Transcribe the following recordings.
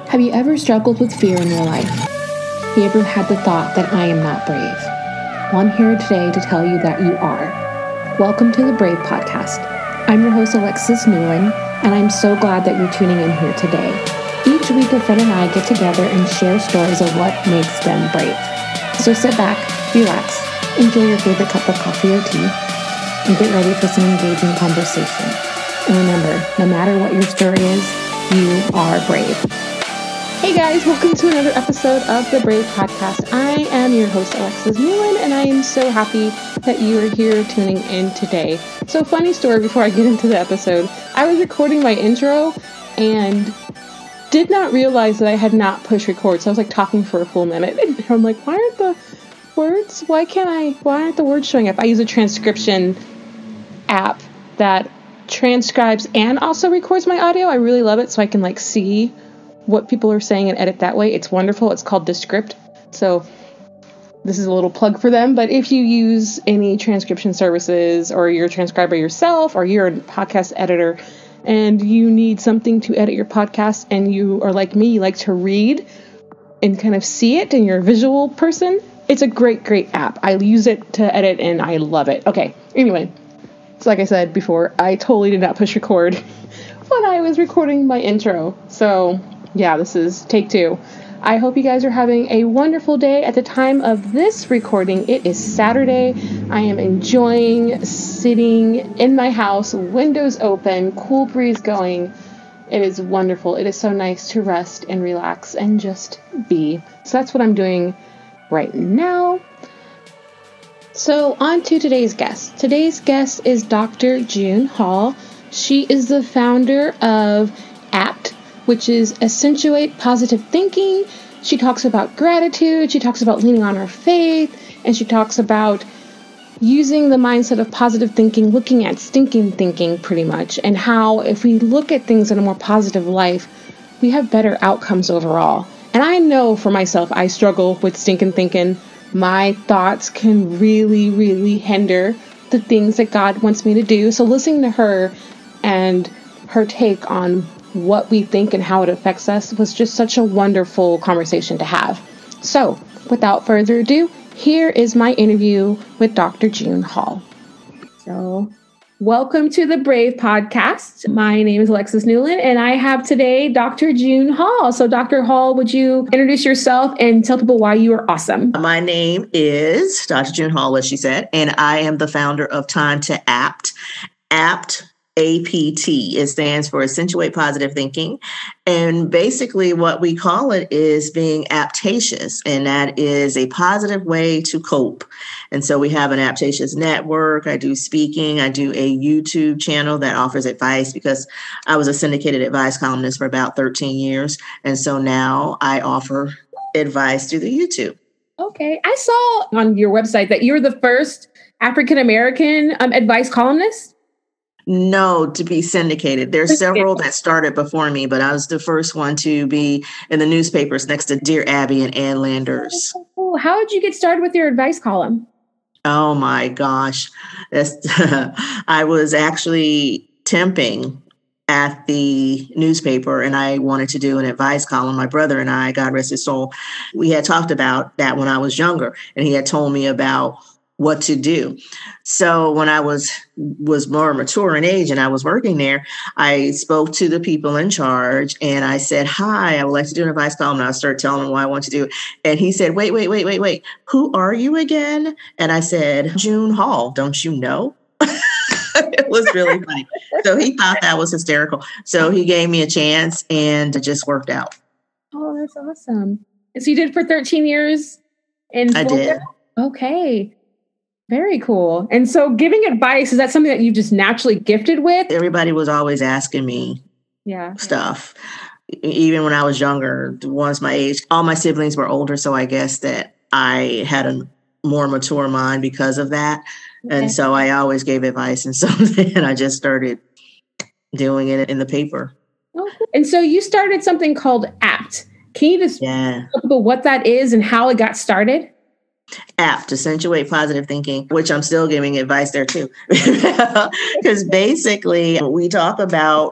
Have you ever struggled with fear in your life? Have you ever had the thought that I am not brave? Well, I'm here today to tell you that you are. Welcome to the Brave Podcast. I'm your host, Alexis Newland, and I'm so glad that you're tuning in here today. Each week, a friend and I get together and share stories of what makes them brave. So sit back, relax, enjoy your favorite cup of coffee or tea, and get ready for some engaging conversation. And remember, no matter what your story is, you are brave. Hey guys, welcome to another episode of the Brave Podcast. I am your host, Alexis Newland, and I am so happy that you are here tuning in today. So, funny story before I get into the episode. I was recording my intro and did not realize that I had not pushed record. So I was like talking for a full minute. And I'm like, why aren't the words? Why aren't the words showing up? I use a transcription app that transcribes and also records my audio. I really love it, so I can like see what people are saying and edit that way. It's wonderful. It's called Descript. So this is a little plug for them. But if you use any transcription services, or you're a transcriber yourself, or you're a podcast editor and you need something to edit your podcast, and you are like me, you like to read and kind of see it, and you're a visual person, it's a great app. I use it to edit and I love it. Okay, anyway, so like I said before, I totally did not push record when I was recording my intro. So yeah, this is take two. I hope you guys are having a wonderful day. At the time of this recording, it is Saturday. I am enjoying sitting in my house, windows open, cool breeze going. It is wonderful. It is so nice to rest and relax and just be. So that's what I'm doing right now. So on to today's guest. Today's guest is Dr. June Hall. She is the founder of APT, which is Accentuate Positive Thinking. She talks about gratitude, she talks about leaning on our faith, and she talks about using the mindset of positive thinking, looking at stinking thinking pretty much, and how if we look at things in a more positive life, we have better outcomes overall. And I know for myself, I struggle with stinking thinking. My thoughts can really hinder the things that God wants me to do. So listening to her and her take on what we think and how it affects us was just such a wonderful conversation to have. So, without further ado, here is my interview with Dr. June Hall. So, welcome to the Brave Podcast. My name is Alexis Newland, and I have today Dr. June Hall. So, Dr. Hall, would you introduce yourself and tell people why you are awesome? My name is Dr. June Hall, as she said, and I am the founder of Time to APT. APT, APT. It stands for Accentuate Positive Thinking. And basically what we call it is being aptatious, and that is a positive way to cope. And so we have an aptatious network. I do speaking. I do a YouTube channel that offers advice because I was a syndicated advice columnist for about 13 years. And so now I offer advice through the YouTube. Okay. I saw on your website that you're the first African-American advice columnist. No, to be syndicated. There's several that started before me, but I was the first one to be in the newspapers next to Dear Abby and Ann Landers. Oh, how did you get started with your advice column? Oh my gosh. I was actually temping at the newspaper and I wanted to do an advice column. My brother and I, God rest his soul, we had talked about that when I was younger, and he had told me about what to do. So when I was more mature in age and I was working there, I spoke to the people in charge and I said, hi, I would like to do an advice column. And I started telling him what I want to do. And he said, wait. Who are you again? And I said, June Hall, don't you know? It was really funny. So he thought that was hysterical. So he gave me a chance and it just worked out. Oh, that's awesome. And so you did it for 13 years? I did. Okay. Very cool. And so giving advice, is that something that you just naturally gifted with? Everybody was always asking me stuff. Even when I was younger, once my age, all my siblings were older. So I guess that I had a more mature mind because of that. Okay. And so I always gave advice. And so then I just started doing it in the paper. Oh, cool. And so you started something called APT. Can you just tell people what that is and how it got started? APT, Accentuate Positive Thinking, which I'm still giving advice there too. Because basically we talk about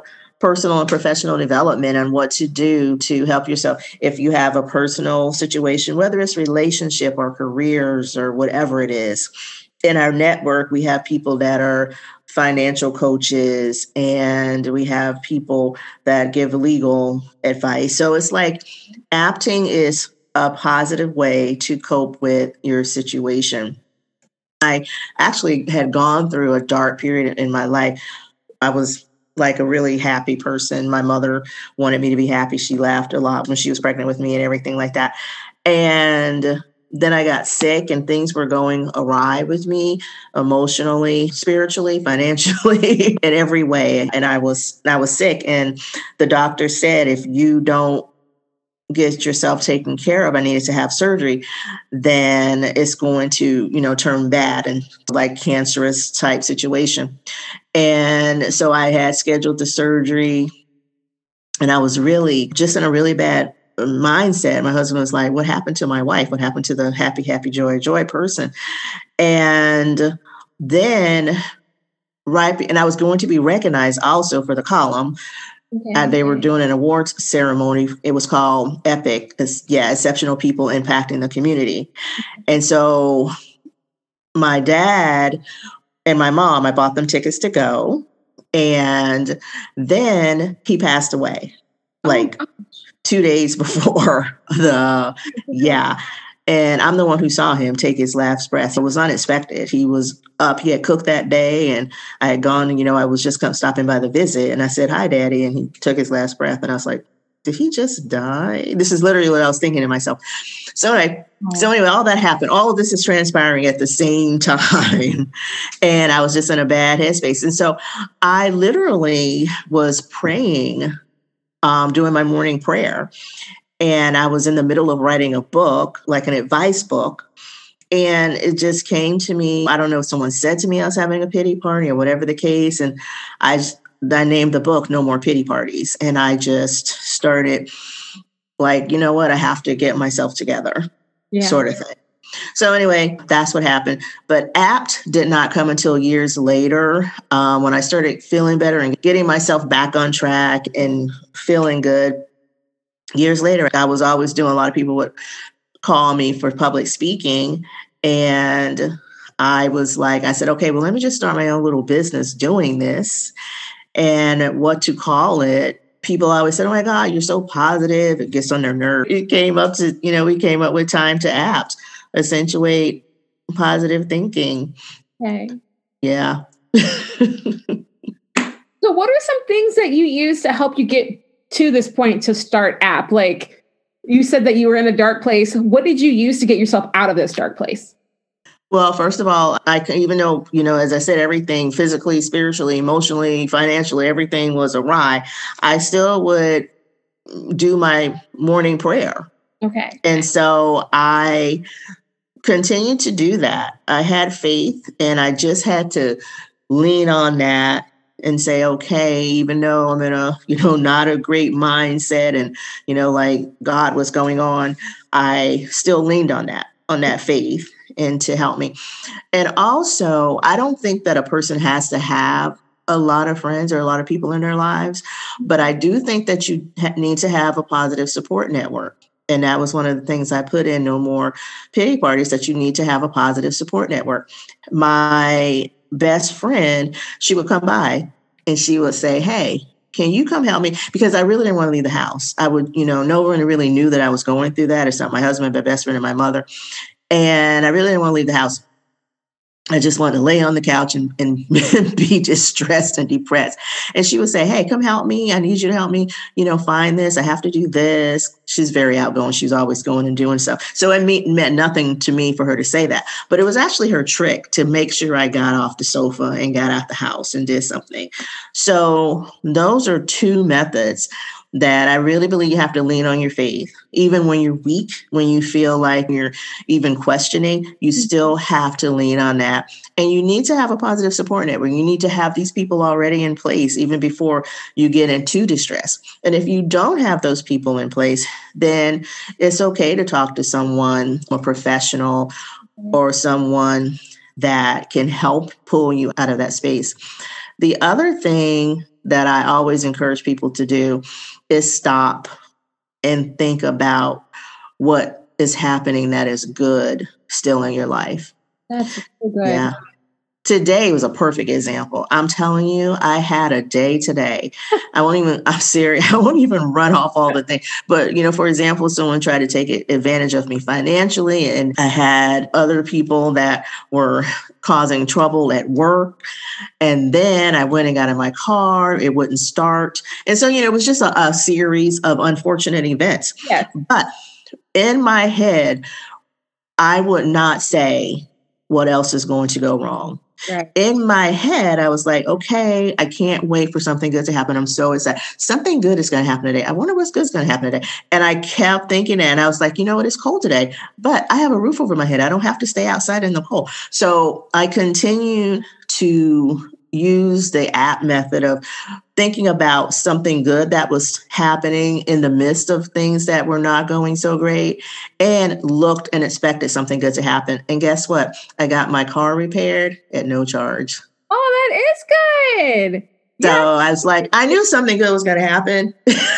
personal and professional development on what to do to help yourself. If you have a personal situation, whether it's relationship or careers or whatever it is, in our network, we have people that are financial coaches and we have people that give legal advice. So it's like apting is a positive way to cope with your situation. I actually had gone through a dark period in my life. I was like a really happy person. My mother wanted me to be happy. She laughed a lot when she was pregnant with me and everything like that. And then I got sick and things were going awry with me emotionally, spiritually, financially, in every way. And I was sick. And the doctor said, if you don't get yourself taken care of, I needed to have surgery, then it's going to, turn bad and like cancerous type situation. And so I had scheduled the surgery and I was really just in a really bad mindset. My husband was like, what happened to my wife? What happened to the happy, joy person? And then and I was going to be recognized also for the column. Okay. They were doing an awards ceremony. It was called EPIC. Exceptional People Impacting the Community. And so my dad and my mom, I bought them tickets to go. And then he passed away, 2 days before And I'm the one who saw him take his last breath. It was unexpected. He was up. He had cooked that day and I had gone, I was just stopping by the visit. And I said, hi, Daddy. And he took his last breath. And I was like, did he just die? This is literally what I was thinking to myself. So anyway, all that happened. All of this is transpiring at the same time. And I was just in a bad headspace. And so I literally was praying, doing my morning prayer. And I was in the middle of writing a book, like an advice book. And it just came to me. I don't know if someone said to me I was having a pity party or whatever the case. And I named the book No More Pity Parties. And I just started like, you know what? I have to get myself together, sort of thing. So anyway, that's what happened. But APT did not come until years later when I started feeling better and getting myself back on track and feeling good. Years later, I was always doing, a lot of people would call me for public speaking. And I was like, I said, okay, well, let me just start my own little business doing this. And what to call it, people always said, oh my God, you're so positive. It gets on their nerves. We came up with Time to APT, accentuate positive thinking. Okay. Yeah. So what are some things that you use to help you get to this point to start APT? Like you said that you were in a dark place. What did you use to get yourself out of this dark place? Well, first of all, even though, as I said, everything physically, spiritually, emotionally, financially, everything was awry, I still would do my morning prayer. Okay. And so I continued to do that. I had faith and I just had to lean on that and say, okay, even though I'm in a, not a great mindset and, like God was going on, I still leaned on that faith and to help me. And also, I don't think that a person has to have a lot of friends or a lot of people in their lives, but I do think that you need to have a positive support network. And that was one of the things I put in No More Pity Parties, that you need to have a positive support network. My best friend, she would come by and she would say, hey, can you come help me? Because I really didn't want to leave the house. I would, no one really knew that I was going through that. It's not my husband, my best friend and my mother. And I really didn't want to leave the house. I just wanted to lay on the couch and be distressed and depressed. And she would say, hey, come help me. I need you to help me, find this. I have to do this. She's very outgoing. She's always going and doing stuff. So it meant nothing to me for her to say that. But it was actually her trick to make sure I got off the sofa and got out the house and did something. So those are two methods that I really believe you have to lean on your faith. Even when you're weak, when you feel like you're even questioning, you still have to lean on that. And you need to have a positive support network. You need to have these people already in place even before you get into distress. And if you don't have those people in place, then it's okay to talk to someone, a professional or someone that can help pull you out of that space. The other thing that I always encourage people to do is stop and think about what is happening that is good still in your life. That's so good. Yeah. Today was a perfect example. I'm telling you, I had a day today. I'm serious. I won't even run off all the things. But, for example, someone tried to take advantage of me financially, and I had other people that were causing trouble at work. And then I went and got in my car. It wouldn't start. And so, it was just a series of unfortunate events. Yes. But in my head, I would not say what else is going to go wrong. Right. In my head, I was like, okay, I can't wait for something good to happen. I'm so excited. Something good is going to happen today. I wonder what's good is going to happen today. And I kept thinking that, and I was like, you know what? It's cold today, but I have a roof over my head. I don't have to stay outside in the cold. So I continued to use the app method of thinking about something good that was happening in the midst of things that were not going so great, and looked and expected something good to happen. And guess what? I got my car repaired at no charge. Oh, that is good. So I was like, I knew something good was going to happen.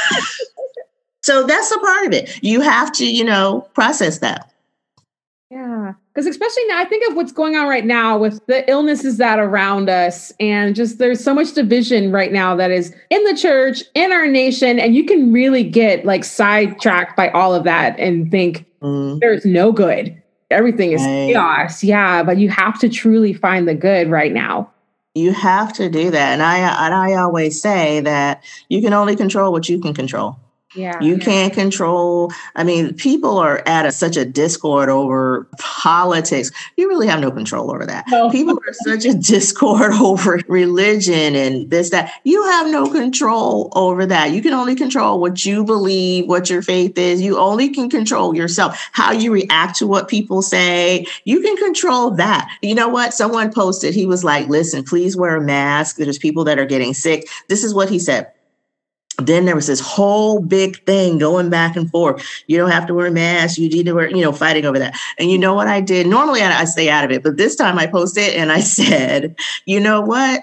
So that's a part of it. You have to, process that. Yeah. Because especially now, I think of what's going on right now with the illnesses that are around us, and just there's so much division right now that is in the church, in our nation, and you can really get like sidetracked by all of that and think there's no good. Everything is chaos. Yeah. But you have to truly find the good right now. You have to do that. And I always say that you can only control what you can control. Yeah. You can't control. I mean, people are at such a discord over politics. You really have no control over that. No. People are such a discord over religion and this, that. You have no control over that. You can only control what you believe, what your faith is. You only can control yourself, how you react to what people say. You can control that. You know what? Someone posted, he was like, listen, please wear a mask. There's people that are getting sick. This is what he said. Then there was this whole big thing going back and forth. You don't have to wear a mask. You need to wear, fighting over that. And you know what I did? Normally I stay out of it, but this time I posted and I said, you know what?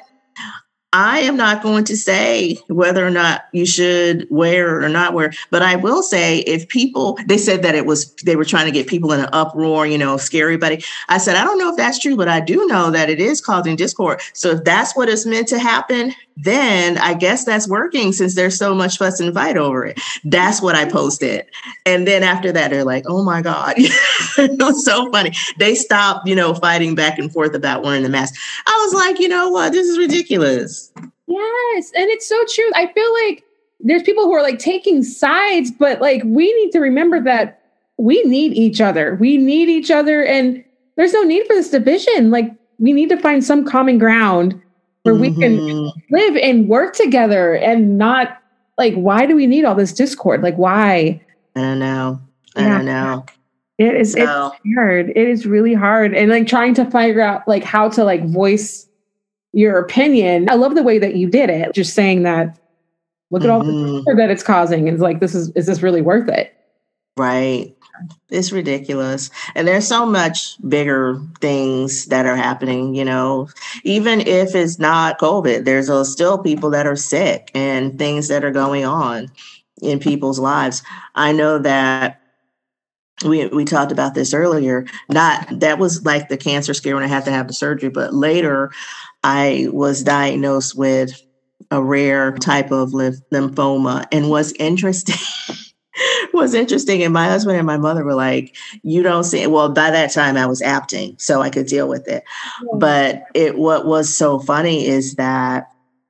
I am not going to say whether or not you should wear or not wear, but I will say if people, they said that they were trying to get people in an uproar, scare everybody. I said, I don't know if that's true, but I do know that it is causing discord. So if that's what is meant to happen, then I guess that's working since there's so much fuss and fight over it. That's what I posted. And then after that, they're like, oh my God, it was so funny. They stopped, fighting back and forth about wearing the mask. I was like, you know what? This is ridiculous. Yes. And it's so true. I feel like there's people who are like taking sides, but like we need to remember that we need each other. We need each other. And there's no need for this division. Like we need to find some common ground where we can live and work together and not like, why do we need all this discord? Like, why? I don't know. It's hard. It is really hard. And like trying to figure out like how to like voice your opinion. I love the way that you did it. Just saying that, look at all the pressure that it's causing. It's like, is this really worth it? Right. It's ridiculous. And there's so much bigger things that are happening, even if it's not COVID, there's still people that are sick and things that are going on in people's lives. I know that we talked about this earlier, that was like the cancer scare when I had to have the surgery, but later I was diagnosed with a rare type of lymphoma. And what's interesting, and my husband and my mother were like, you don't see, well, by that time I was apting, so I could deal with it. Yeah. But what was so funny is that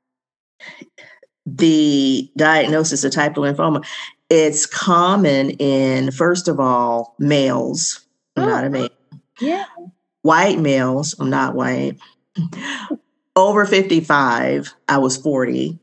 the diagnosis of type of lymphoma, it's common in, first of all, males. I'm not a male. Yeah. White males. I'm not white. Over 55. I was 40.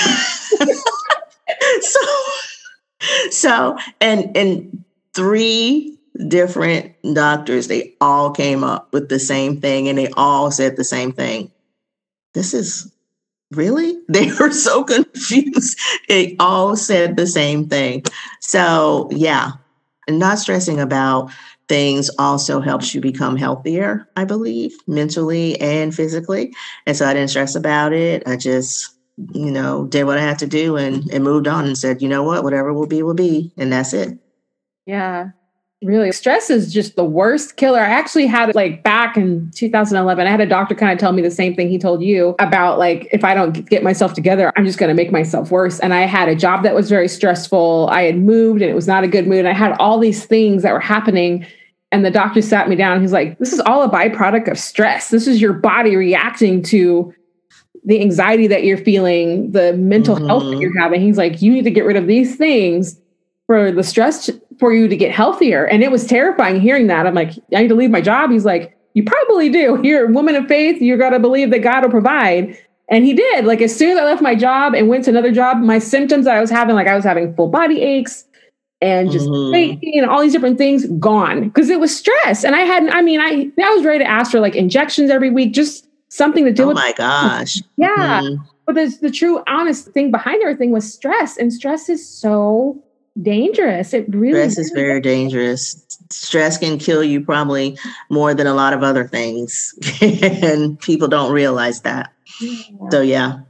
So, and 3 different doctors, they all came up with the same thing and they all said the same thing. This is really? They were so confused. They all said the same thing. So yeah, and not stressing about things also helps you become healthier, I believe, mentally and physically. And so I didn't stress about it. I just did what I had to do and moved on and said, you know what, whatever will be, will be. And that's it. Yeah. Really, stress is just the worst killer. I actually had back in 2011, I had a doctor kind of tell me the same thing he told you about, if I don't get myself together, I'm just going to make myself worse. And I had a job that was very stressful. I had moved and it was not a good mood. I had all these things that were happening. And the doctor sat me down. He's like, this is all a byproduct of stress. This is your body reacting to the anxiety that you're feeling, the mental health that you're having. He's like, you need to get rid of these things for the stress for you to get healthier. And it was terrifying hearing that. I'm like, I need to leave my job. He's like, you probably do. You're a woman of faith. You got to believe that God will provide. And he did. As soon as I left my job and went to another job, my symptoms that I was having full body aches and just weight gain and all these different things gone because it was stress. And I was ready to ask for injections every week, just something to deal with. Oh my gosh. Yeah. But the true honest thing behind everything was stress. And stress is so dangerous. It really is very dangerous. Stress can kill you probably more than a lot of other things. And people don't realize that. Yeah. So, yeah.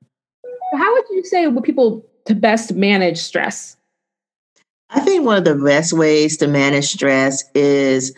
How would you say people to best manage stress? I think one of the best ways to manage stress is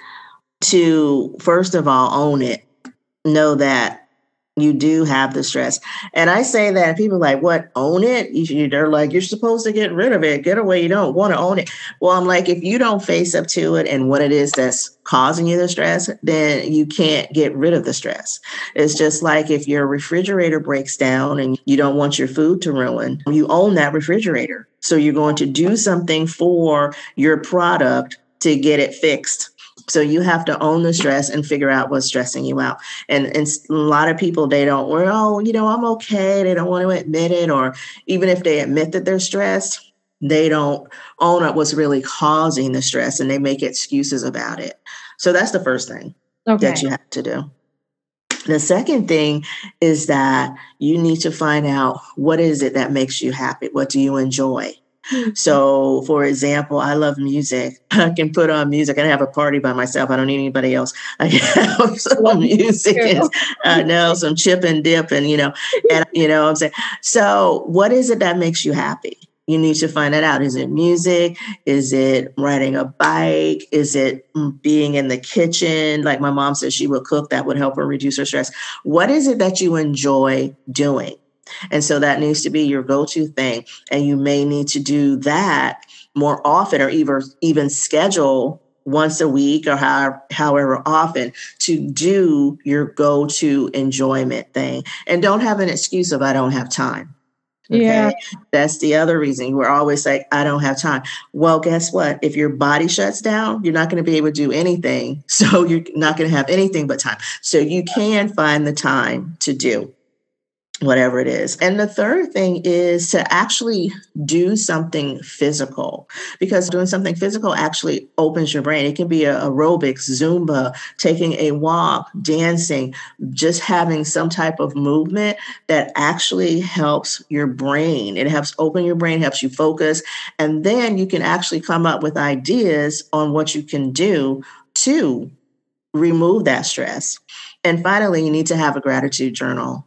to, first of all, own it. Know that you do have the stress. And I say that people are like, what, own it? They're like, you're supposed to get rid of it. Get away. You don't want to own it. Well, I'm like, if you don't face up to it and what it is that's causing you the stress, then you can't get rid of the stress. It's just like if your refrigerator breaks down and you don't want your food to ruin, you own that refrigerator. So you're going to do something for your product to get it fixed. So you have to own the stress and figure out what's stressing you out. And a lot of people, they don't, I'm okay. They don't want to admit it. Or even if they admit that they're stressed, they don't own up what's really causing the stress and they make excuses about it. So that's the first thing that you have to do. The second thing is that you need to find out what is it that makes you happy? What do you enjoy? So, for example, I love music. I can put on music and have a party by myself. I don't need anybody else. I have some music and some chip and dip and, I'm saying. So what is it that makes you happy? You need to find that out. Is it music? Is it riding a bike? Is it being in the kitchen? Like my mom said, she would cook. That would help her reduce her stress. What is it that you enjoy doing? And so that needs to be your go-to thing. And you may need to do that more often or even schedule once a week or however often to do your go-to enjoyment thing. And don't have an excuse of I don't have time. Okay? Yeah. That's the other reason. We're always like, I don't have time. Well, guess what? If your body shuts down, you're not going to be able to do anything. So you're not going to have anything but time. So you can find the time to do whatever it is. And the third thing is to actually do something physical, because doing something physical actually opens your brain. It can be aerobics, Zumba, taking a walk, dancing, just having some type of movement that actually helps your brain. It helps open your brain, helps you focus. And then you can actually come up with ideas on what you can do to remove that stress. And finally, you need to have a gratitude journal.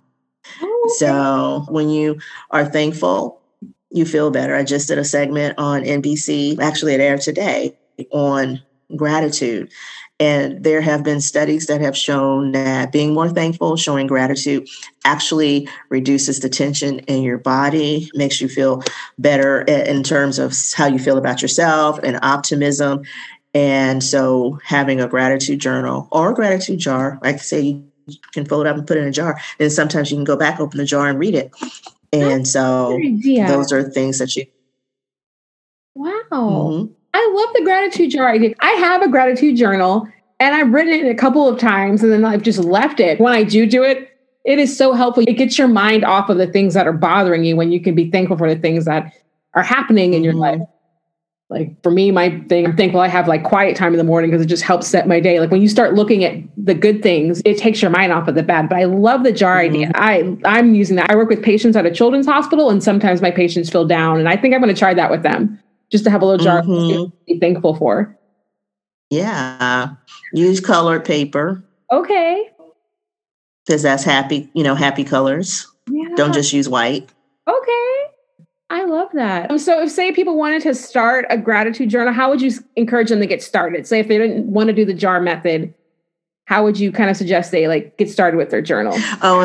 So when you are thankful, you feel better. I just did a segment on NBC, actually it aired today, on gratitude. And there have been studies that have shown that being more thankful, showing gratitude, actually reduces the tension in your body, makes you feel better in terms of how you feel about yourself and optimism. And so having a gratitude journal or a gratitude jar, like I say, you can fold it up and put it in a jar. And sometimes you can go back, open the jar and read it. And so those are things that you. Wow. Mm-hmm. I love the gratitude jar idea. I have a gratitude journal and I've written it a couple of times and then I've just left it. When I do it, it is so helpful. It gets your mind off of the things that are bothering you when you can be thankful for the things that are happening in your life. Like for me, my thing, I'm thankful I have quiet time in the morning because it just helps set my day. Like when you start looking at the good things, it takes your mind off of the bad. But I love the jar idea. I'm using that. I work with patients at a children's hospital and sometimes my patients feel down. And I think I'm going to try that with them just to have a little jar to be thankful for. Yeah. Use colored paper. Okay. Because that's happy, happy colors. Yeah. Don't just use white. Okay. I love that. So if, say, people wanted to start a gratitude journal, how would you encourage them to get started? Say if they didn't want to do the jar method, how would you kind of suggest they like get started with their journal?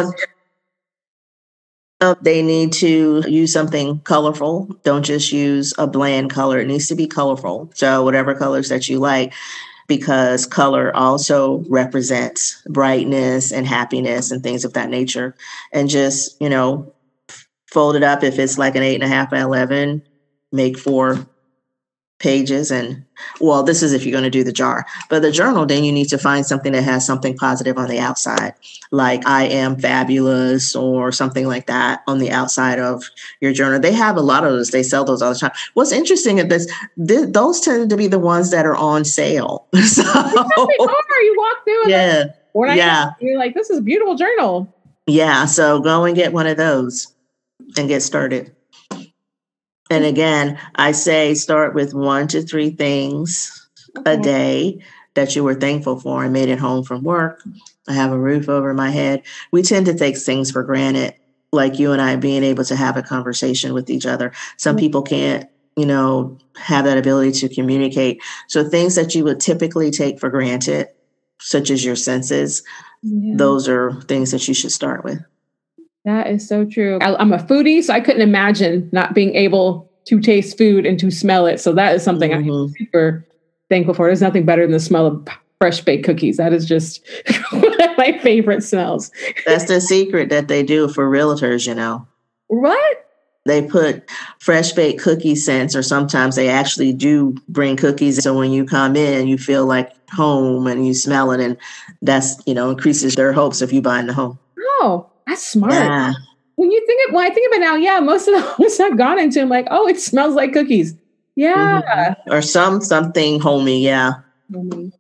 They need to use something colorful. Don't just use a bland color. It needs to be colorful. So whatever colors that you like, because color also represents brightness and happiness and things of that nature. And just, fold it up. If it's like an 8.5 by 11, make 4 pages. And well, this is if you're going to do the jar, but the journal, then you need to find something that has something positive on the outside, like I am fabulous or something like that on the outside of your journal. They have a lot of those. They sell those all the time. What's interesting is those tend to be the ones that are on sale. So you walk through it. Yeah. You're like, this is a beautiful journal. Yeah. So go and get one of those and get started. And again, I say start with 1 to 3 things a day that you were thankful for. I made it home from work. I have a roof over my head. We tend to take things for granted, like you and I being able to have a conversation with each other. Some people can't, have that ability to communicate. So things that you would typically take for granted, such as your senses, those are things that you should start with. That is so true. I'm a foodie, so I couldn't imagine not being able to taste food and to smell it. So that is something I'm super thankful for. There's nothing better than the smell of fresh baked cookies. That is just one of my favorite smells. That's the secret that they do for realtors, What? They put fresh baked cookie scents, or sometimes they actually do bring cookies. So when you come in, you feel like home and you smell it. And that's, increases their hopes of you buying the home. Oh, that's smart. Yeah. When I think of it now, most of the homes I've gone into, I'm like, oh, it smells like cookies. Yeah. Mm-hmm. Or something homey. Yeah. Mm-hmm.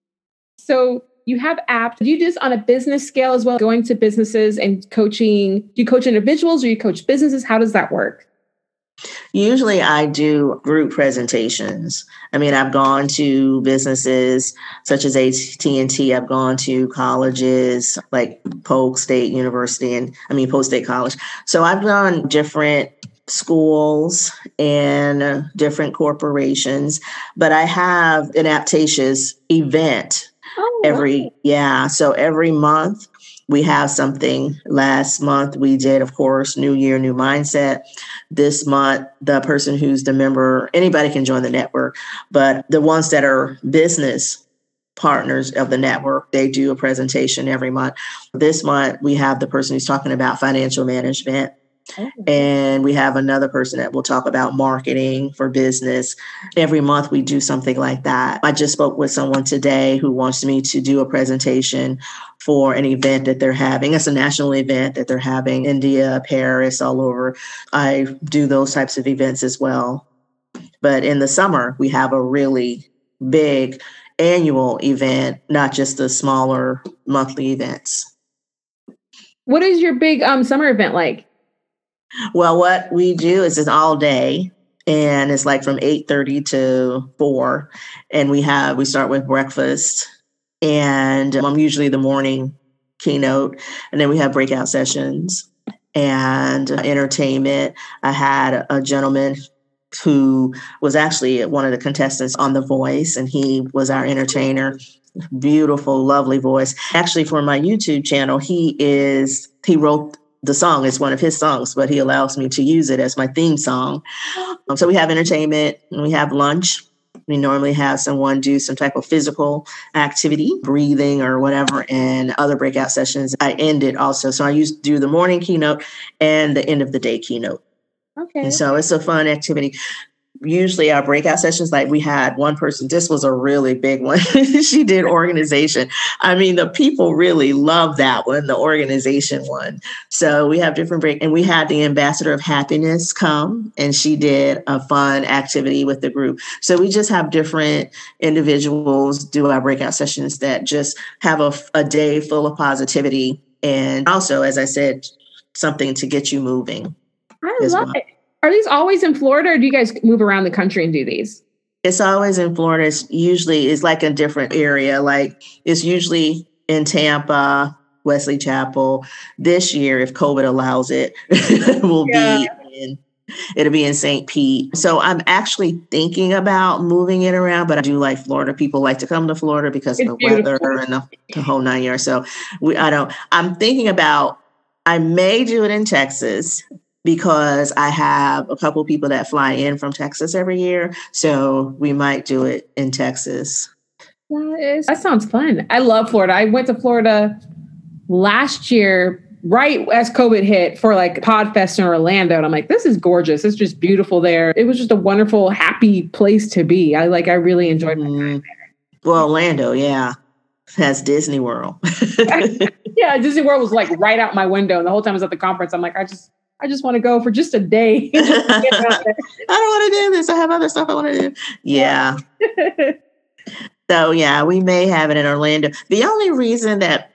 So you have apps. Do you do this on a business scale as well, going to businesses and coaching? Do you coach individuals or you coach businesses? How does that work? Usually I do group presentations. I mean, I've gone to businesses such as AT&T. I've gone to colleges like Polk State University Polk State College. So I've gone different schools and different corporations, but I have an Aptatious event So every month we have something. Last month we did, of course, New Year, New Mindset. This month, the person who's the member, anybody can join the network, but the ones that are business partners of the network, they do a presentation every month. This month, we have the person who's talking about financial management. And we have another person that will talk about marketing for business. Every month we do something like that. I just spoke with someone today who wants me to do a presentation for an event that they're having. It's a national event that they're having, India, Paris, all over. I do those types of events as well. But in the summer, we have a really big annual event, not just the smaller monthly events. What is your big summer event like? Well, what we do is it's all day, and it's like from 8:30 to 4. And we start with breakfast, and I'm usually the morning keynote. And then we have breakout sessions and entertainment. I had a gentleman who was actually one of the contestants on The Voice, and he was our entertainer. Beautiful, lovely voice. Actually, for my YouTube channel, he wrote the song. It's one of his songs, but he allows me to use it as my theme song. So we have entertainment and we have lunch. We normally have someone do some type of physical activity, breathing or whatever, and other breakout sessions. I end it also. So I do the morning keynote and the end of the day keynote. Okay. And so it's a fun activity. Usually our breakout sessions, like we had one person, this was a really big one. She did organization. I mean, the people really love that one, the organization one. So we have different and we had the ambassador of happiness come, and she did a fun activity with the group. So we just have different individuals do our breakout sessions that just have a day full of positivity. And also, as I said, something to get you moving. I love it. Are these always in Florida, or do you guys move around the country and do these? It's always in Florida. It's like a different area. Like it's usually in Tampa, Wesley Chapel. This year, if COVID allows it, will be it'll be in St. Pete. So I'm actually thinking about moving it around, but I do like Florida. People like to come to Florida because of the weather and the whole 9 years. So I'm thinking about, I may do it in Texas because I have a couple people that fly in from Texas every year. So we might do it in Texas. That sounds fun. I love Florida. I went to Florida last year, right as COVID hit, for like PodFest in Orlando. And I'm like, this is gorgeous. It's just beautiful there. It was just a wonderful, happy place to be. I really enjoyed my time there. Well, Orlando, has Disney World. Yeah, Disney World was like right out my window. And the whole time I was at the conference, I'm like, I just want to go for just a day. I don't want to do this. I have other stuff I want to do. Yeah. So, we may have it in Orlando. The only reason that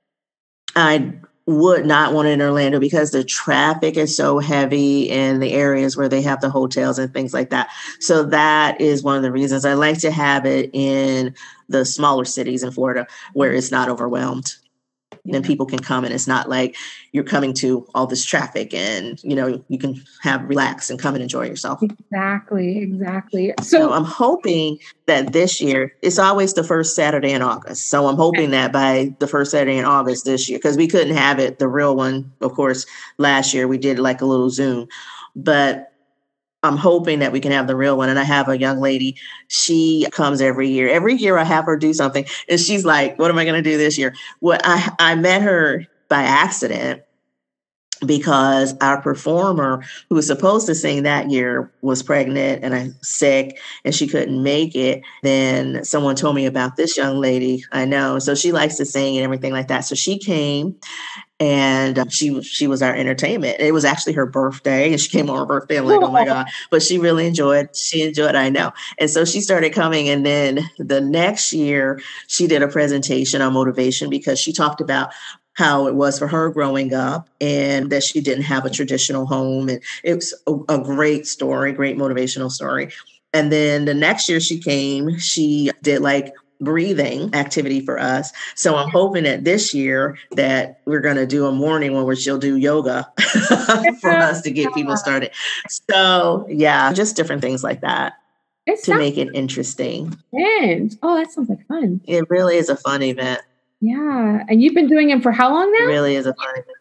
I would not want it in Orlando because the traffic is so heavy in the areas where they have the hotels and things like that. So that is one of the reasons I like to have it in the smaller cities in Florida where it's not overwhelmed. Then people can come and it's not like you're coming to all this traffic and, you can relax and come and enjoy yourself. Exactly. So I'm hoping that this year, it's always the first Saturday in August. So I'm hoping that by the first Saturday in August this year, because we couldn't have it, the real one, of course, last year we did like a little Zoom, but I'm hoping that we can have the real one. And I have a young lady, she comes every year. Every year I have her do something. And she's like, what am I going to do this year? Well, I met her by accident because our performer who was supposed to sing that year was pregnant and sick and she couldn't make it. Then someone told me about this young lady I know. So she likes to sing and everything like that. So she came. And she was our entertainment. It was actually her birthday, and she came on her birthday. I'm like, oh my God! But she really enjoyed. She enjoyed, I know. And so she started coming. And then the next year, she did a presentation on motivation because she talked about how it was for her growing up and that she didn't have a traditional home. And it was a great story, great motivational story. And then the next year she came, she did like breathing activity for us. So I'm hoping that this year that we're going to do a morning one where she'll do yoga for us to get people started. So just different things like that to make it interesting. Oh, that sounds like fun. It really is a fun event. Yeah. And you've been doing it for how long now? It really is a fun event.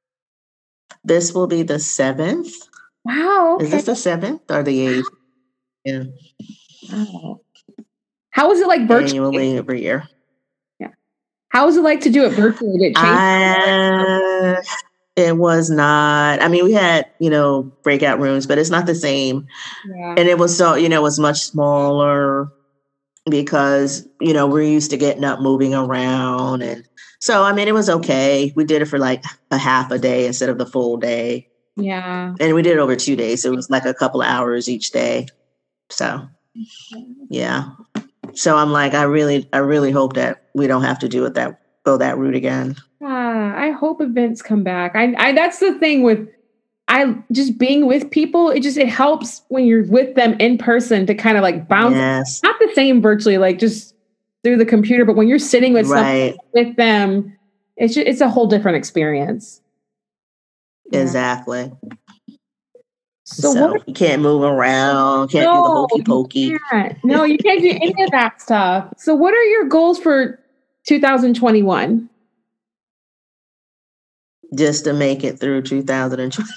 This will be the 7th. Wow. Okay. Is this the 7th or the 8th? Yeah. Wow. How was it like virtually? Annually every year. Yeah. How was it like to do it virtually? Did it change? It was not. I mean, we had, breakout rooms, but it's not the same. Yeah. And it was it was much smaller because, we're used to getting up, moving around. And so, I mean, it was okay. We did it for like a half a day instead of the full day. Yeah. And we did it over 2 days. So it was like a couple of hours each day. So, yeah. So I'm like, I really hope that we don't have to go that route again. I hope events come back. I that's the thing with just being with people. It helps when you're with them in person to kind of like bounce. Yes. Not the same virtually, like just through the computer, but when you're sitting with someone with them, it's a whole different experience. Exactly. So you can't move around, can't do the hokey pokey. No, you can't do any of that stuff. So what are your goals for 2021? Just to make it through 2021.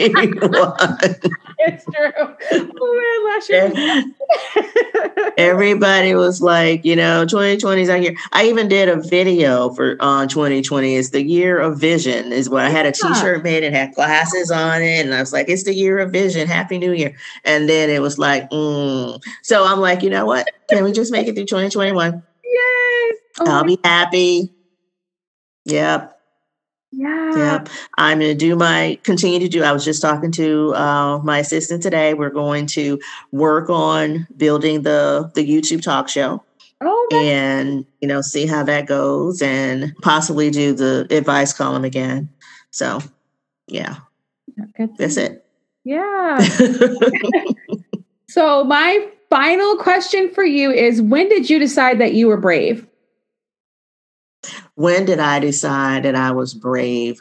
It's true. Oh man, last year. Everybody was like, 2020 is our year. I even did a video on 2020. It's the year of vision is what I had a t-shirt made and had glasses on it. And I was like, it's the year of vision. Happy New Year. And then it was like, So I'm like, you know what? Can we just make it through 2021? Yes. I'll be happy. Yep. Yeah. Yep. I'm going to continue to do, I was just talking to my assistant today. We're going to work on building the YouTube talk show. Oh, and, see how that goes and possibly do the advice column again. So, yeah, that's it. Yeah. So my final question for you is, when did you decide that you were brave? When did I decide that I was brave?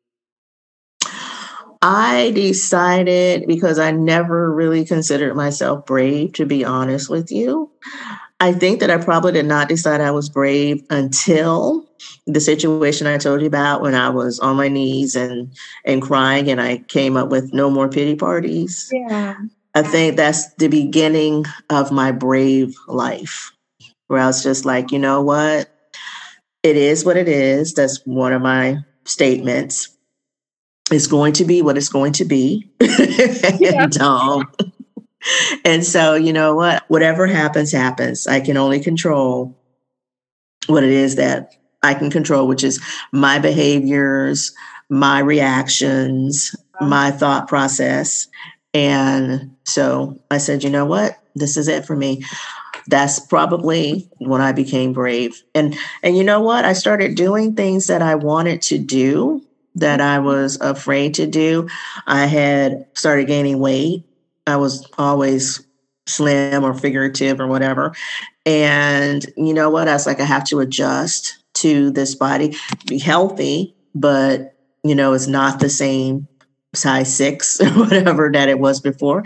I decided because I never really considered myself brave, to be honest with you. I think that I probably did not decide I was brave until the situation I told you about when I was on my knees and crying and I came up with no more pity parties. Yeah. I think that's the beginning of my brave life, where I was just like, you know what? It is what it is. That's one of my statements. It's going to be what it's going to be. Yeah. And so, you know what? Whatever happens, happens. I can only control what it is that I can control, which is my behaviors, my reactions, my thought process. And so I said, you know what? This is it for me. That's probably when I became brave. And you know what? I started doing things that I wanted to do that I was afraid to do. I had started gaining weight. I was always slim or figurative or whatever. And you know what? I was like, I have to adjust to this body, be healthy, but you know, it's not the same size 6 or whatever that it was before.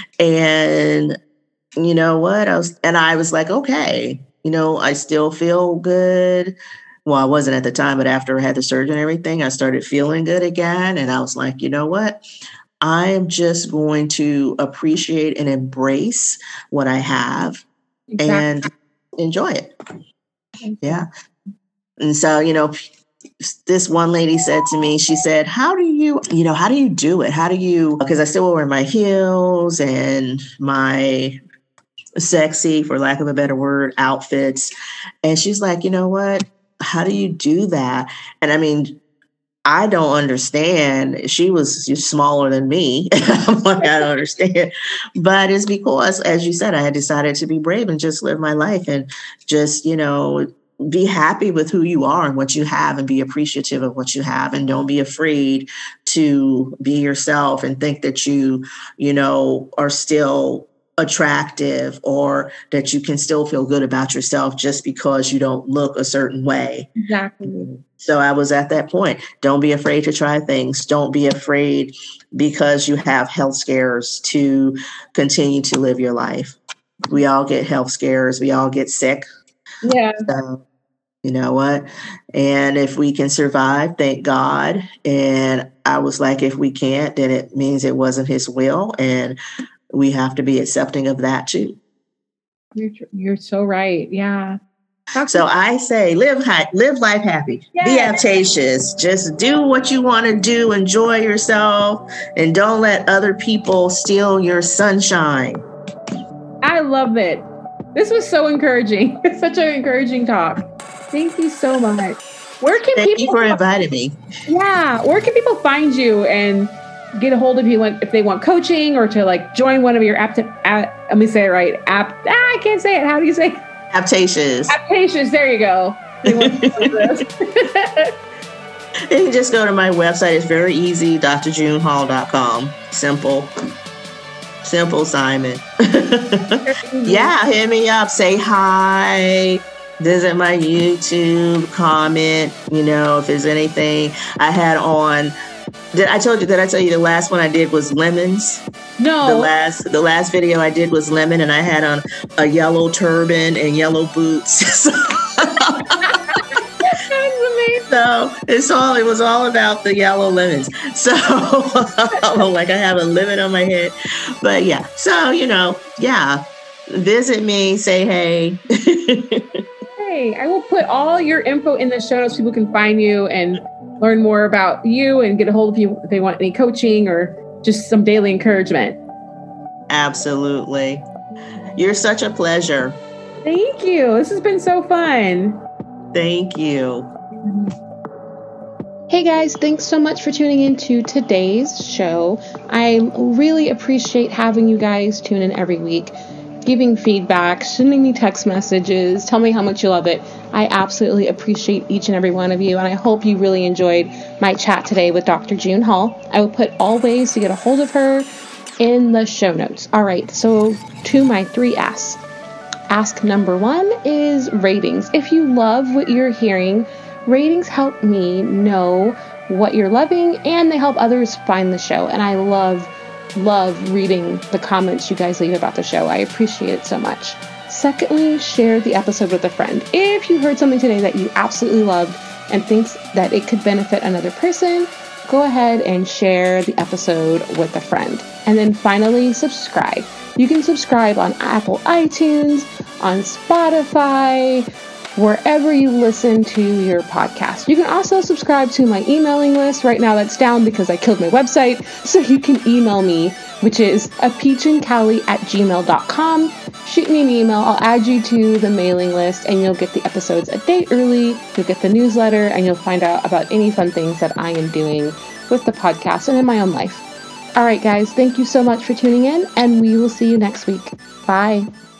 And you know what? I was like, okay, you know, I still feel good. Well, I wasn't at the time, but after I had the surgery and everything, I started feeling good again. And I was like, you know what? I am just going to appreciate and embrace what I have and enjoy it. Yeah. And so, you know, this one lady said to me, she said, how do you do it? How do you, because I still wear my heels and my sexy, for lack of a better word, outfits. And she's like, you know what? How do you do that? And I mean, I don't understand. She was just smaller than me. I'm like, I don't understand. But it's because, as you said, I had decided to be brave and just live my life and just, you know, be happy with who you are and what you have and be appreciative of what you have. And don't be afraid to be yourself and think that you know, are still attractive or that you can still feel good about yourself just because you don't look a certain way. Exactly. So I was at that point. Don't be afraid to try things. Don't be afraid because you have health scares to continue to live your life. We all get health scares. We all get sick. Yeah. So, you know what? And if we can survive, thank God. And I was like, if we can't, then it means it wasn't his will. And we have to be accepting of that too. You're so right. Yeah. So I say, live life happy. Yes. Be audacious. Just do what you want to do. Enjoy yourself, and don't let other people steal your sunshine. I love it. This was so encouraging. It's such an encouraging talk. Thank you so much. Thank you for inviting me. Yeah. Where can people find you and get a hold of you if they want coaching or to like join one of your let me say it right. I can't say it. How do you say it? Aptacious. Aptacious. There you go. You can just go to my website. It's very easy. drjunehall.com. Simple, Simon. Yeah. Hit me up. Say hi. Visit my YouTube. Comment. You know, if there's anything I had on. Did I tell you the last one I did was lemons? No. The last video I did was lemon, and I had on a yellow turban and yellow boots. So it was all about the yellow lemons. So like I have a lemon on my head. But yeah. So, you know, yeah. Visit me, say hey. Hey, I will put all your info in the show notes so people can find you and learn more about you and get a hold of you if they want any coaching or just some daily encouragement. Absolutely. You're such a pleasure. Thank you. This has been so fun. Thank you. Hey guys, thanks so much for tuning in to today's show. I really appreciate having you guys tune in every week, giving feedback, sending me text messages, tell me how much you love it. I absolutely appreciate each and every one of you, and I hope you really enjoyed my chat today with Dr. June Hall. I will put all ways to get a hold of her in the show notes. All right, so to my 3 asks. Ask number 1 is ratings. If you love what you're hearing, Ratings help me know what you're loving, and they help others find the show. And I love reading the comments you guys leave about the show. I appreciate it so much. Secondly, share the episode with a friend. If you heard something today that you absolutely loved and thinks that it could benefit another person, go ahead and share the episode with a friend. And then finally, subscribe. You can subscribe on Apple iTunes, on Spotify, wherever you listen to your podcast. You can also subscribe to my emailing list. Right now that's down because I killed my website. So you can email me, which is apeachandcallie@gmail.com. Shoot me an email. I'll add you to the mailing list and you'll get the episodes a day early. You'll get the newsletter and you'll find out about any fun things that I am doing with the podcast and in my own life. All right, guys, thank you so much for tuning in, and we will see you next week. Bye.